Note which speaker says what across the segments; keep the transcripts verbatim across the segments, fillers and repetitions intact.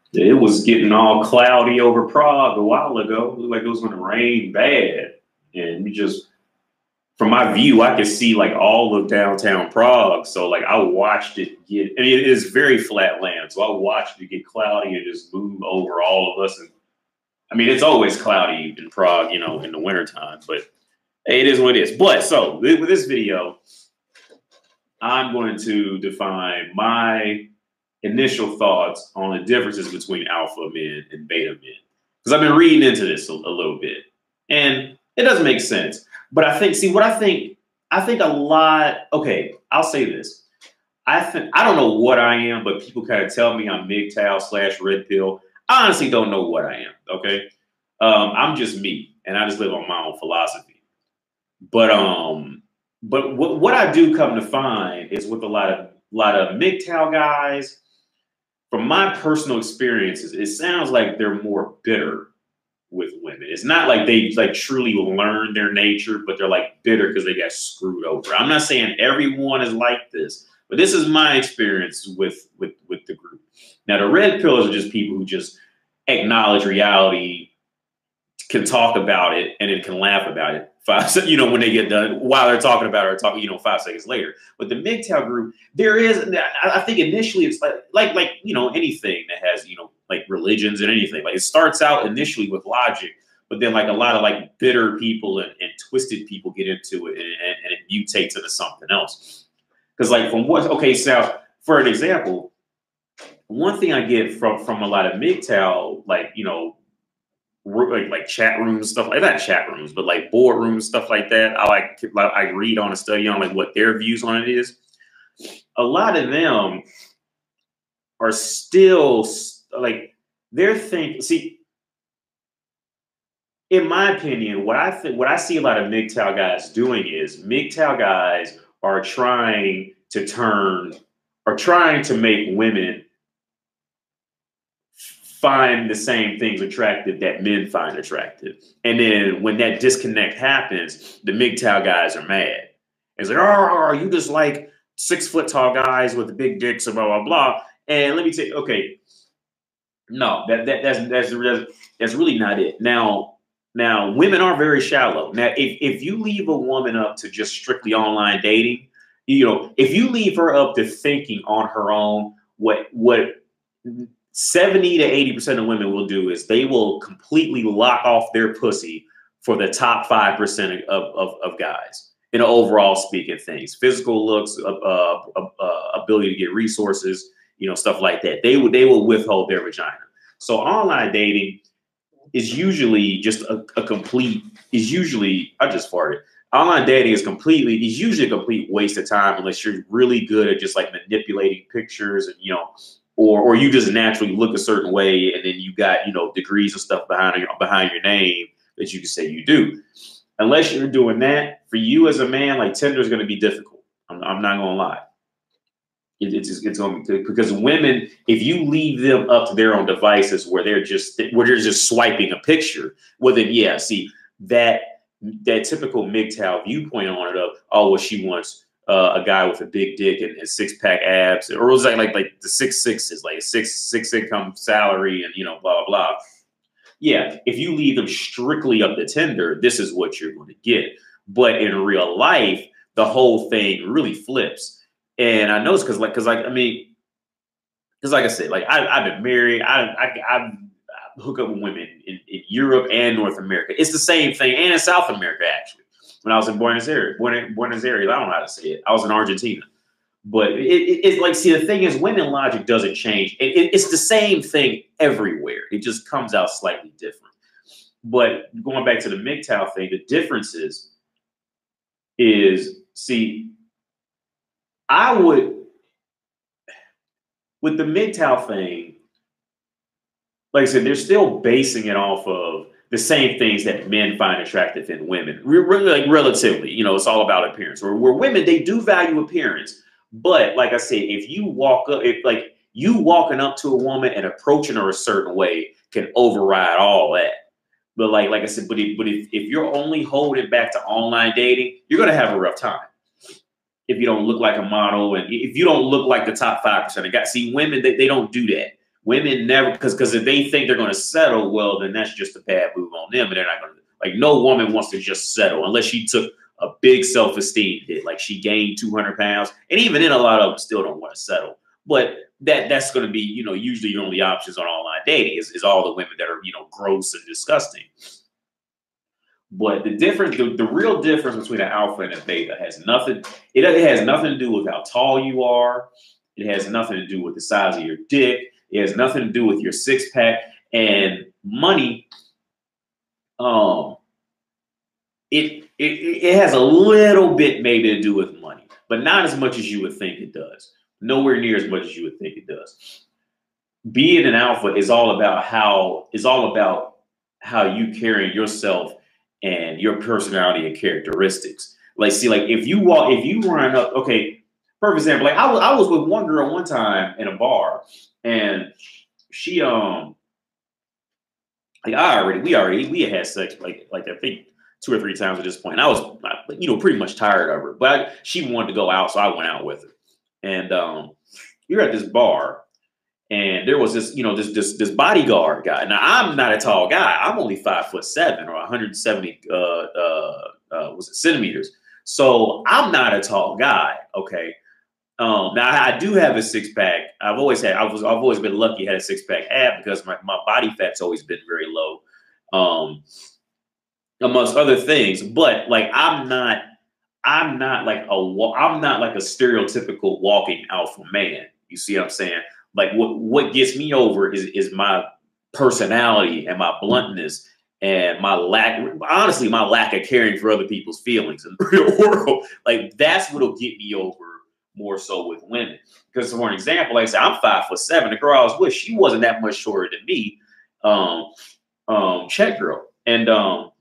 Speaker 1: It was getting all cloudy over Prague a while ago. It looked like it was going to rain bad. And you just, from my view, I could see like all of downtown Prague. So like I watched it get, I mean, it is very flat land. So I watched it get cloudy and just move over all of us. And I mean, it's always cloudy in Prague, you know, in the wintertime, but hey, it is what it is. But so with this video, I'm going to define my initial thoughts on the differences between alpha men and beta men. Because I've been reading into this a, a little bit. And it doesn't make sense. But I think, see, what I think, I think a lot, okay, I'll say this. I think, I don't know what I am, but people kind of tell me I'm M G T O W slash red pill. I honestly don't know what I am, okay? Um, I'm just me, and I just live on my own philosophy. But um, but what, what I do come to find is with a lot of, lot of M G T O W guys, from my personal experiences, it sounds like they're more bitter with women. It's not like they like truly learn their nature, but they're like bitter because they got screwed over. I'm not saying everyone is like this, but this is my experience with with with the group. Now, the red pills are just people who just acknowledge reality, can talk about it, and then can laugh about it. Five, you know, when they get done, while they're talking about it or talking, you know, five seconds later. But the M G T O W group, there is, I think initially it's like, like, like, you know, anything that has, you know, like religions and anything. Like it starts out initially with logic, but then like a lot of like bitter people and, and twisted people get into it, and, and, and it mutates into something else. Because like from what, okay, so for an example, one thing I get from from a lot of M G T O W, like, you know, like like chat rooms, stuff like that, chat rooms, but like boardrooms, stuff like that. I like, like I read on a study on like what their views on it is. A lot of them are still like they're thinking. See, in my opinion, what I think, what I see a lot of M G T O W guys doing is M G T O W guys are trying to turn, are trying to make women find the same things attractive that men find attractive. And then when that disconnect happens, the M G T O W guys are mad. It's like, oh, you just like six foot tall guys with the big dicks and blah, blah, blah. And let me tell you, okay, no, that, that that's, that's, that's, that's really not it. Now, now women are very shallow. Now, if, if you leave a woman up to just strictly online dating, you know, if you leave her up to thinking on her own, what, what, seventy to eighty percent of women will do is they will completely lock off their pussy for the top five percent of, of, of guys in overall speaking things, physical looks, uh, uh, uh, ability to get resources, you know, stuff like that. They would, they will withhold their vagina. So online dating is usually just a, a complete, is usually, I just farted. Online dating is completely, is usually a complete waste of time unless you're really good at just like manipulating pictures and, you know, Or, or you just naturally look a certain way, and then you got, you know, degrees and stuff behind your, behind your name that you can say you do. Unless you're doing that, for you as a man, like Tinder is going to be difficult. I'm, I'm not going to lie. It, it's just, it's going to be, because women, if you leave them up to their own devices where they're just where they're just swiping a picture, well then yeah, see that that typical M G T O W viewpoint on it of, oh, well, she wants Uh, a guy with a big dick and, and six pack abs, or it was like like like the six sixes, like a six six income salary, and you know blah blah blah. Yeah, if you leave them strictly up to Tinder, this is what you're going to get. But in real life, the whole thing really flips. And I know it's because like because like I mean, because like I said, like I, I've been married, I I I hook up with women in, in Europe and North America. It's the same thing, and in South America actually. When I was in Buenos Aires, Buenos Aires, I don't know how to say it. I was in Argentina, but it, it, it's like, see, the thing is, women logic doesn't change. It, it, it's the same thing everywhere. It just comes out slightly different. But going back to the M G T O W thing, the difference is, is see, I would, with the M G T O W thing, like I said, they're still basing it off of the same things that men find attractive in women, really, like relatively, you know, it's all about appearance. Or where women, they do value appearance. But like I said, if you walk up, if like you walking up to a woman and approaching her a certain way can override all that. But like, like I said, but if, but if, if you're only holding back to online dating, you're going to have a rough time. If you don't look like a model and if you don't look like the top five percent of guys. See, women, they, they don't do that. Women never, because because if they think they're going to settle, well, then that's just a bad move on them, and they're not going to. Like, no woman wants to just settle unless she took a big self-esteem hit, like she gained two hundred pounds, and even then, a lot of them still don't want to settle. But that that's going to be, you know, usually your only options on online dating is, is all the women that are, you know, gross and disgusting. But the difference, the, the real difference between an alpha and a beta has nothing. It, it has nothing to do with how tall you are. It has nothing to do with the size of your dick. It has nothing to do with your six pack and money. Um, it it it has a little bit maybe to do with money, but not as much as you would think it does. Nowhere near as much as you would think it does. Being an alpha is all about how is all about how you carry yourself and your personality and characteristics. Like, see, like if you walk, if you run up, okay, perfect example. Like I was, I was with one girl one time in a bar, and she, um, like I already, we already, we had had sex, like, like I think two or three times at this point. And I was, you know, pretty much tired of her, but I, she wanted to go out, so I went out with her, and um, we were at this bar. And there was this, you know, this this this bodyguard guy. Now I'm not a tall guy. I'm only five foot seven or one hundred seventy uh, uh, uh, was it centimeters. So I'm not a tall guy. Okay. Um, now I do have a six pack. I've always had. I was. I've always been lucky. Had a six pack ab because my, my body fat's always been very low, um, amongst other things. But like I'm not. I'm not like a. I'm not like a stereotypical walking alpha man. You see what I'm saying? Like what, what gets me over is, is my personality and my bluntness and my lack, honestly, my lack of caring for other people's feelings in the real world. Like that's what'll get me over more so with women. Because for an example, like I said, I'm five foot seven. The girl I was with, she wasn't that much shorter than me. Um, um, Czech girl. And um,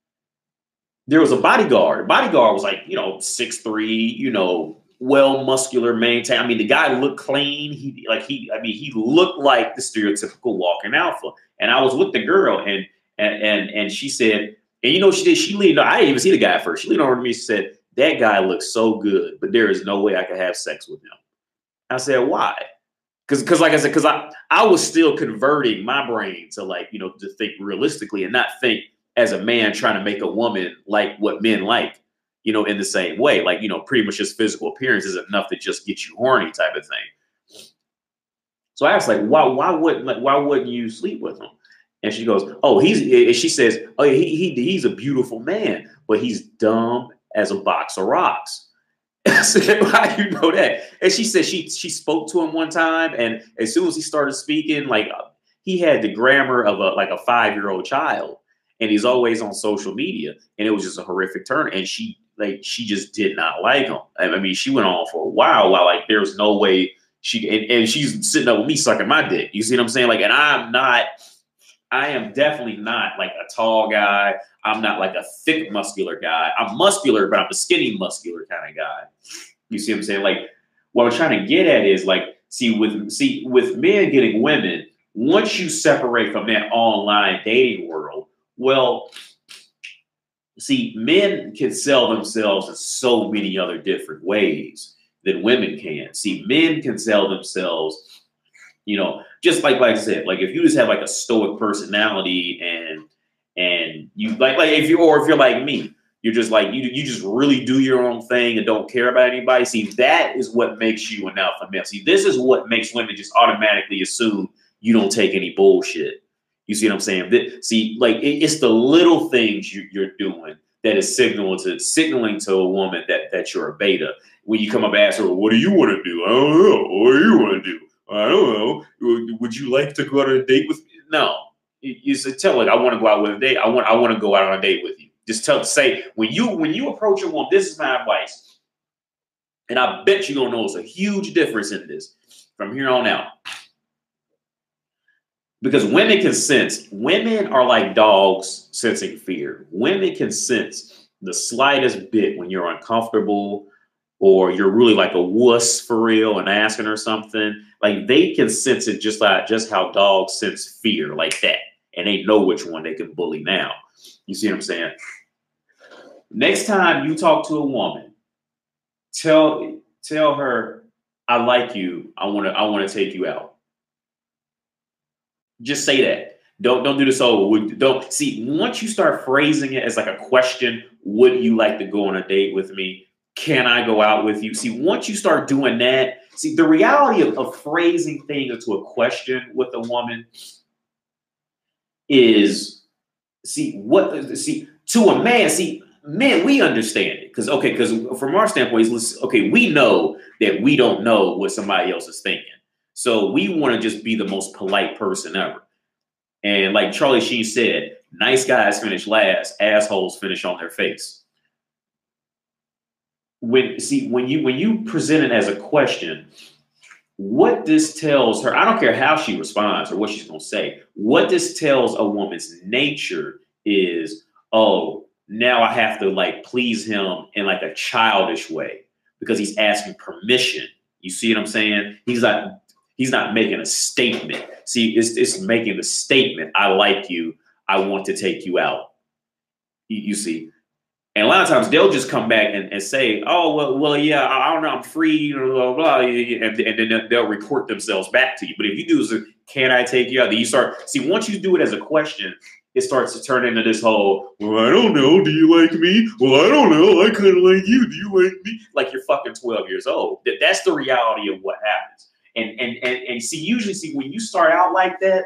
Speaker 1: there was a bodyguard. The bodyguard was like, you know, six three, you know, well, muscular, maintain. I mean, the guy looked clean. He like he. I mean, he looked like the stereotypical walking alpha. And I was with the girl, and and and and she said, and you know, she did. She leaned. I didn't even see the guy at first. She leaned over to me. She said, "That guy looks so good, but there is no way I could have sex with him." I said, "Why?" Because because like I said, because I I was still converting my brain to like you know to think realistically and not think as a man trying to make a woman like what men like. You know, in the same way, like, you know, pretty much just physical appearance is enough to just get you horny type of thing. So I asked, like, why, why wouldn't, like, why wouldn't you sleep with him? And she goes, oh, he's, and she says, oh, he, he, he's a beautiful man, but he's dumb as a box of rocks. I said, how do you know that? And she said she, she spoke to him one time. And as soon as he started speaking, like he had the grammar of a, like a five-year-old child. And he's always on social media. And it was just a horrific turn. And she, like, she just did not like him. I mean, she went on for a while while like there's no way she and, and she's sitting up with me sucking my dick. You see what I'm saying? Like, and I'm not, I am definitely not like a tall guy. I'm not like a thick muscular guy. I'm muscular, but I'm a skinny muscular kind of guy. You see what I'm saying? Like, what I'm trying to get at is like, see, with see, with men getting women, once you separate from that online dating world, well, see, men can sell themselves in so many other different ways than women can. See, men can sell themselves, you know, just like, like I said, like if you just have like a stoic personality and, and you like, like if you, or if you're like me, you're just like, you, you just really do your own thing and don't care about anybody. See, that is what makes you an alpha male. See, this is what makes women just automatically assume you don't take any bullshit. You see what I'm saying? That, see, like it, it's the little things you, you're doing that is signaling to signaling to a woman that that you're a beta. When you come up and ask her, "What do you want to do?" I don't know. What do you want to do? I don't know. Would, would you like to go out on a date with me? No. You, you say, tell like I want to go out with a date. I want I want to go out on a date with you. Just tell say when you when you approach a woman, this is my advice, and I bet you're gonna notice a huge difference in this from here on out. Because women can sense, women are like dogs sensing fear. Women can sense the slightest bit when you're uncomfortable or you're really like a wuss for real and asking her something. Like they can sense it just like just how dogs sense fear like that. And they know which one they can bully now. You see what I'm saying? Next time you talk to a woman, tell tell her, I like you. I want to I want to take you out. Just say that. Don't don't do this whole would don't see once you start phrasing it as like a question, would you like to go on a date with me? Can I go out with you? See, once you start doing that, see the reality of, of phrasing things into a question with a woman is see what see to a man, see, men, we understand it. Cause okay, because from our standpoint, it's, okay, we know that we don't know what somebody else is thinking. So we want to just be the most polite person ever. And like Charlie Sheen said, nice guys finish last, assholes finish on their face. When see when you when you present it as a question, what this tells her, I don't care how she responds or what she's gonna say, what this tells a woman's nature is, oh, now I have to like please him in like a childish way because he's asking permission. You see what I'm saying? He's not he's not making a statement. See, it's it's making the statement, I like you, I want to take you out. You, you see? And a lot of times they'll just come back and, and say, oh, well, well, yeah, I, I don't know, I'm free, blah, blah, blah, and, and then they'll report themselves back to you. But if you do is, can I take you out? Then you start, see, once you do it as a question, it starts to turn into this whole, well, I don't know, do you like me? Well, I don't know, I kind of like you, do you like me? Like you're fucking twelve years old. That, that's the reality of what happens. And, and, and, and see, usually, see, when you start out like that,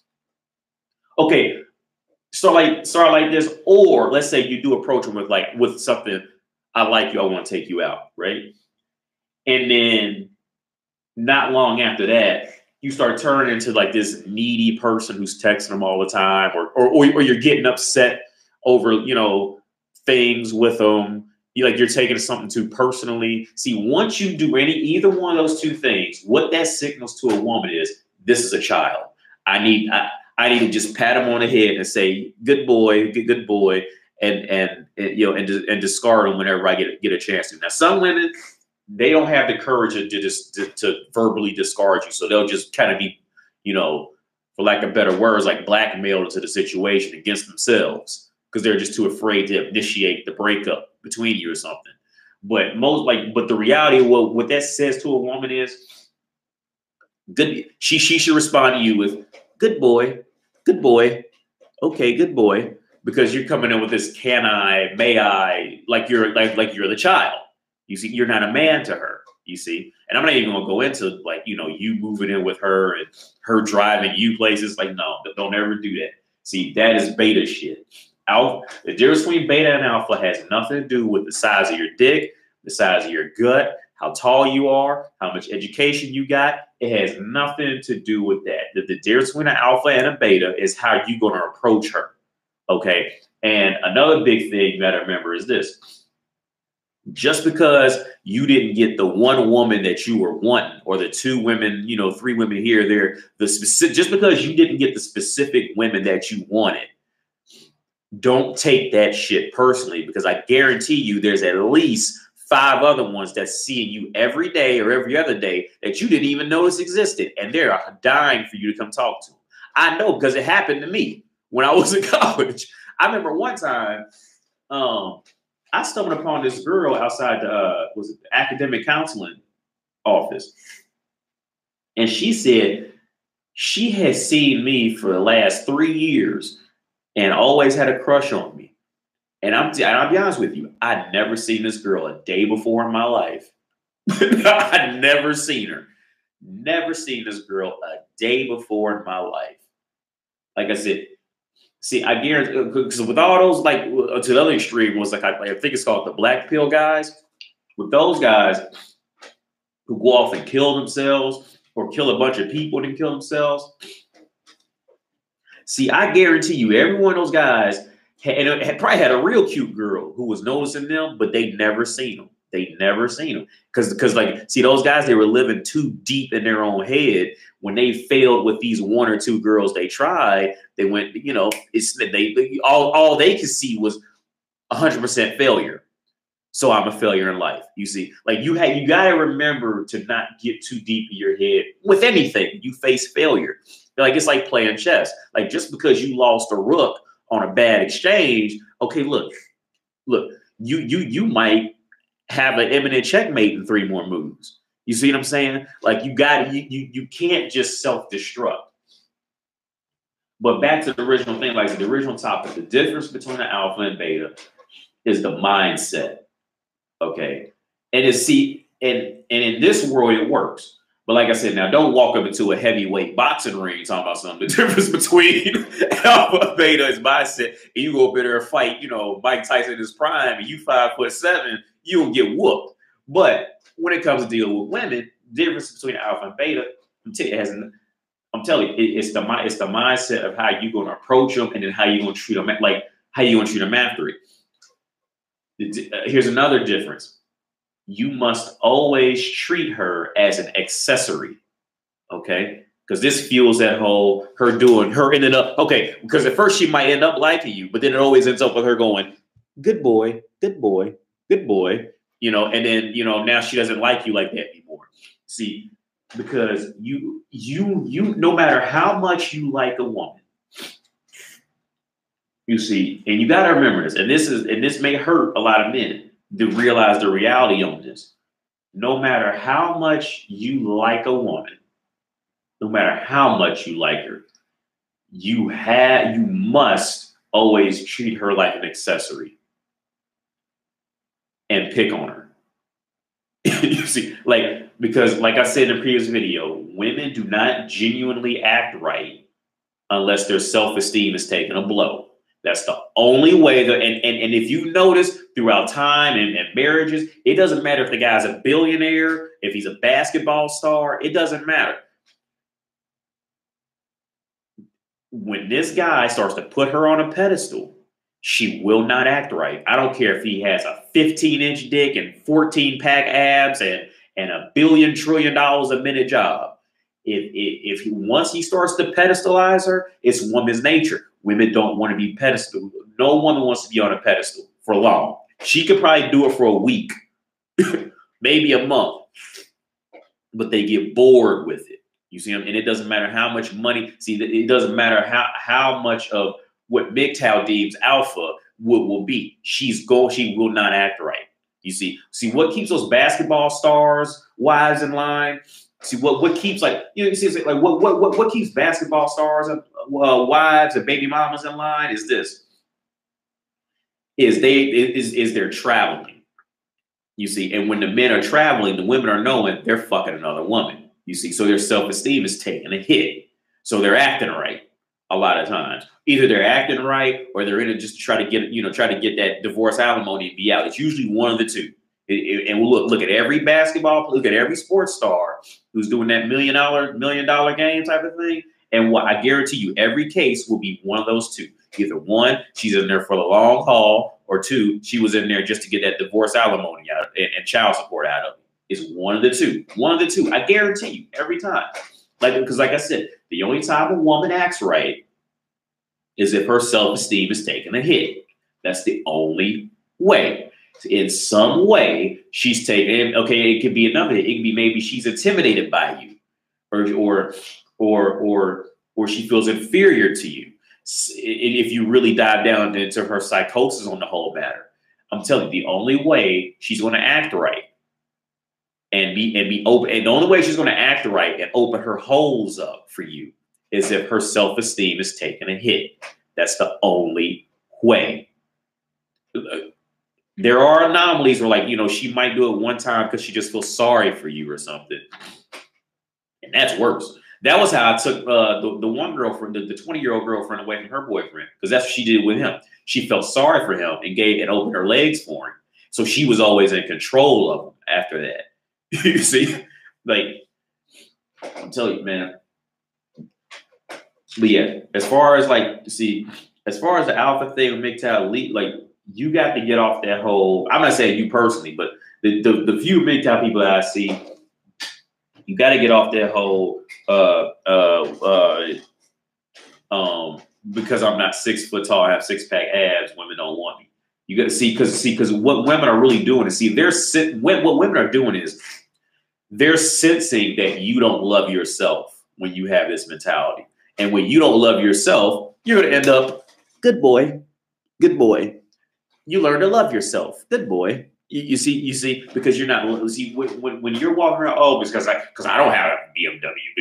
Speaker 1: okay, start like start like this, or let's say you do approach them with like with something, I like you, I want to take you out, right? And then not long after that, you start turning into like this needy person who's texting them all the time, or or or you're getting upset over, you know, things with them. You like you're taking something too personally. See, once you do any either one of those two things, what that signals to a woman is this is a child. I need I, I need to just pat him on the head and say, good boy, good, good boy, and, and, and, you know, and, and discard him whenever I get, get a chance to. Now, some women, they don't have the courage to just to, to verbally discard you. So they'll just kind of be, you know, for lack of better words, like blackmailed into the situation against themselves because they're just too afraid to initiate the breakup between you or something. But most like, but the reality of what, what that says to a woman is, good. She, she should respond to you with, good boy, good boy, okay, good boy, because you're coming in with this can I, may I, like you're like like you're the child. You see, you're not a man to her, you see. And I'm not even gonna go into like, you know, you moving in with her and her driving you places. Like, no, don't ever do that. See, that is beta shit. Alpha, the difference between beta and alpha has nothing to do with the size of your dick, the size of your gut, how tall you are, how much education you got. It has nothing to do with that. The, the difference between an alpha and a beta is how you're going to approach her. Okay. And another big thing you got to remember is this. Just because you didn't get the one woman that you were wanting, or the two women, you know, three women here, there, the specific, just because you didn't get the specific women that you wanted, don't take that shit personally, because I guarantee you there's at least five other ones that's seeing you every day or every other day that you didn't even notice existed. And they're dying for you to come talk to them. I know because it happened to me when I was in college. I remember one time um, I stumbled upon this girl outside the, uh, was it the academic counseling office. And she said she had seen me for the last three years and always had a crush on me. And I'm, and I'll be honest with you, I'd never seen this girl a day before in my life. I'd never seen her. Never seen this girl a day before in my life. Like I said, see, I guarantee, because with all those, like, to the other extreme was like, I, I think it's called the black pill guys. With those guys who go off and kill themselves or kill a bunch of people and kill themselves. See, I guarantee you, every one of those guys had, and had probably had a real cute girl who was noticing them, but they never seen them. They never seen them. Because, because like, see, those guys, they were living too deep in their own head. When they failed with these one or two girls they tried, they went, you know, it's they, they all, all they could see was one hundred percent failure. So I'm a failure in life. You see, like you had, you got to remember to not get too deep in your head with anything. You face failure. Like, it's like playing chess. Like, just because you lost a rook on a bad exchange, okay, look, look, you you you might have an imminent checkmate in three more moves. You see what I'm saying? Like, you got you you you can't just self-destruct. But back to the original thing, like the original topic, the difference between the alpha and beta is the mindset. Okay. And it's see, and, and in this world it works. But like I said, now don't walk up into a heavyweight boxing ring talking about something. The difference between alpha and beta is mindset. And you go up in there and fight, you know, Mike Tyson in his prime, and you five foot seven, you will get whooped. But when it comes to dealing with women, the difference between alpha and beta, I'm telling you, has, I'm telling you it, it's the it's the mindset of how you're going to approach them, and then how you're going to treat them, like how you going to treat them after it. Here's another difference. You must always treat her as an accessory, okay? Because this fuels that whole her doing, her ended up, okay, because at first she might end up liking you, but then it always ends up with her going, good boy, good boy, good boy, you know, and then, you know, now she doesn't like you like that anymore. See, because you, you, you, no matter how much you like a woman, you see, and you got to remember this, and this is, and this may hurt a lot of men to realize the reality on this. No matter how much you like a woman, no matter how much you like her, you have, you must always treat her like an accessory and pick on her. You see, like, because like I said in the previous video, women do not genuinely act right unless their self-esteem is taking a blow. That's the only way that, and, and, and if you notice throughout time and, and marriages, it doesn't matter if the guy's a billionaire, if he's a basketball star, it doesn't matter. When this guy starts to put her on a pedestal, she will not act right. I don't care if he has a fifteen inch dick and fourteen pack abs and, and a billion trillion dollars a minute job. If, if, if he, once he starts to pedestalize her, it's woman's nature. Women don't want to be pedestal. No woman wants to be on a pedestal for long. She could probably do it for a week, maybe a month, but they get bored with it. You see them, and it doesn't matter how much money. See, it doesn't matter how how much of what M G T O W deems alpha will, will be. She's go. She will not act right. You see, see what keeps those basketball stars wives in line. See what what keeps like you know you see like what what what what keeps basketball stars and uh, wives and baby mamas in line is this is they is is they're traveling. You see, and when the men are traveling, the women are knowing they're fucking another woman. You see, so their self-esteem is taking a hit. So they're acting right a lot of times. Either they're acting right or they're in it just to try to get you know try to get that divorce alimony and be out. It's usually one of the two. It, it, and we'll look look at every basketball, look at every sports star who's doing that million dollar million dollar game type of thing. And what I guarantee you, every case will be one of those two. Either one, she's in there for the long haul, or two, she was in there just to get that divorce alimony out and, and child support out of it. It's one of the two. One of the two. I guarantee you, every time. Like because, like I said, the only time a woman acts right is if her self-esteem is taking a hit. That's the only way. In some way, she's taking. Okay, it could be another. It could be maybe she's intimidated by you, or or or or or she feels inferior to you. If you really dive down into her psychosis on the whole matter, I'm telling you, the only way she's going to act right and be and be open, and the only way she's going to act right and open her holes up for you is if her self-esteem is taking a hit. That's the only way. There are anomalies where, like, you know, she might do it one time because she just feels sorry for you or something. And that's worse. That was how I took uh, the, the one girlfriend, the twenty-year-old girlfriend away from her boyfriend, because that's what she did with him. She felt sorry for him and gave and opened her legs for him. So she was always in control of him after that. You see? Like, I'm telling you, man. But yeah, as far as, like, see, as far as the alpha thing with M G T O W, like, you got to get off that whole, I'm not saying you personally, but the, the, the few M G T O W people that I see, you got to get off that whole, uh, uh, uh, um, because I'm not six foot tall, I have six pack abs, women don't want me. You got to see, because see, because what women are really doing is, see, they're sit, what women are doing is they're sensing that you don't love yourself when you have this mentality. And when you don't love yourself, you're going to end up, good boy, good boy. You learn to love yourself. Good boy. You, you see, you see, because you're not, see, when, when you're walking around, oh, because I, because I don't have a B M W,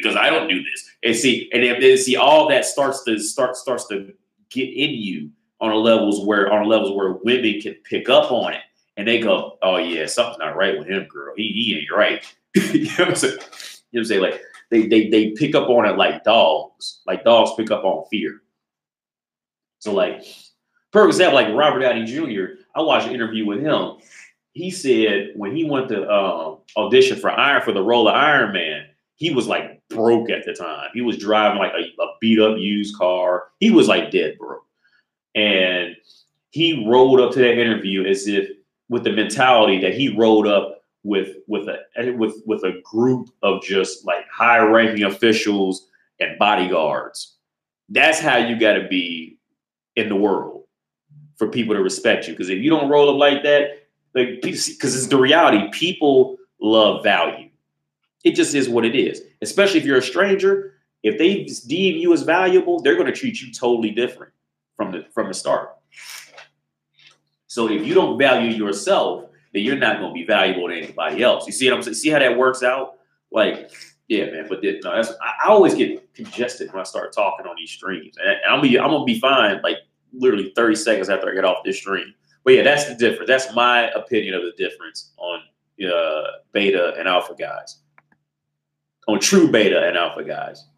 Speaker 1: because I don't do this. And see, and then see all that starts to start starts to get in you on a levels where on levels where women can pick up on it and they go, oh yeah, something's not right with him, girl. He he ain't right. You know what I'm saying? You know what I'm saying? Like they they they pick up on it like dogs, like dogs pick up on fear. So like, for example, like Robert Downey Junior, I watched an interview with him. He said when he went to uh, audition for Iron for the role of Iron Man, he was like broke at the time. He was driving like a, a beat up used car. He was like dead broke. And he rolled up to that interview as if with the mentality that he rolled up with with a with with a group of just like high ranking officials and bodyguards. That's how you got to be in the world for people to respect you. Because if you don't roll up like that, like, because it's the reality, people love value. It just is what it is. Especially if you're a stranger, if they deem you as valuable, they're going to treat you totally different from the from the start. So if you don't value yourself, then you're not going to be valuable to anybody else. You see what I'm saying? See how that works out? Like, yeah, man. But this, no, that's, I, I always get congested when I start talking on these streams, and I'm be I'm gonna be fine like literally thirty seconds after I get off this stream. But yeah, that's the difference. That's my opinion of the difference on uh, beta and alpha guys, on true beta and alpha guys.